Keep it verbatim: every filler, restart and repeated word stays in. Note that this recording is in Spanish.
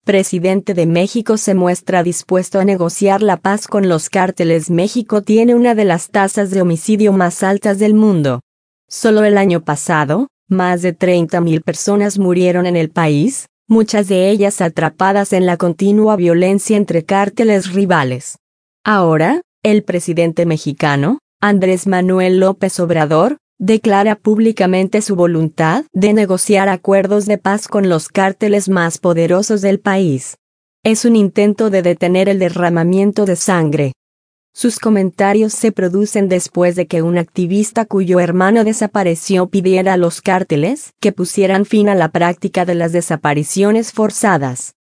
presidente de México se muestra dispuesto a negociar la paz con los cárteles. México tiene una de las tasas de homicidio más altas del mundo. Solo el año pasado, más de treinta mil personas murieron en el país, muchas de ellas atrapadas en la continua violencia entre cárteles rivales. Ahora, el presidente mexicano, Andrés Manuel López Obrador, declara públicamente su voluntad de negociar acuerdos de paz con los cárteles más poderosos del país. Es un intento de detener el derramamiento de sangre. Sus comentarios se producen después de que un activista cuyo hermano desapareció pidiera a los cárteles que pusieran fin a la práctica de las desapariciones forzadas.